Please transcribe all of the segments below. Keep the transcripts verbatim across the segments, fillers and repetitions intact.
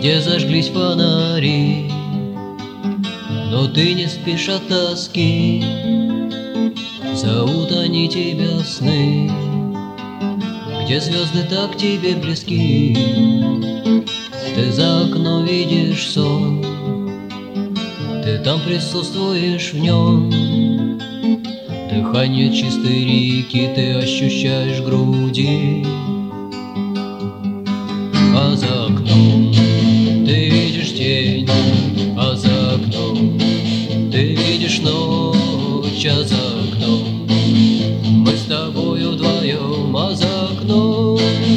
Везде зажглись фонари, но ты не спишь от тоски. Зовут они тебя в сны, где звезды так тебе близки. Ты за окном видишь сон, ты там присутствуешь в нем. Дыхание чистой реки ты ощущаешь в груди. А за окном ты видишь тень, а за окном ты видишь ночь, а за окном мы с тобою вдвоем, а за окном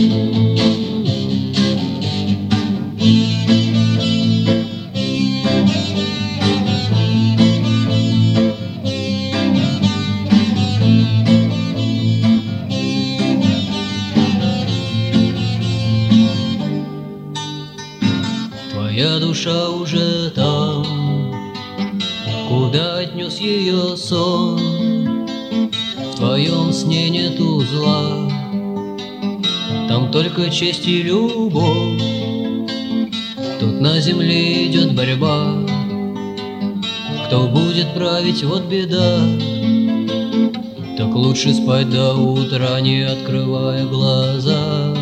твоя душа уже там, куда отнес ее сон. В твоем сне нету зла, там только честь и любовь. Тут на земле идет борьба, кто будет править, вот беда. Так лучше спать до утра, не открывая глаза.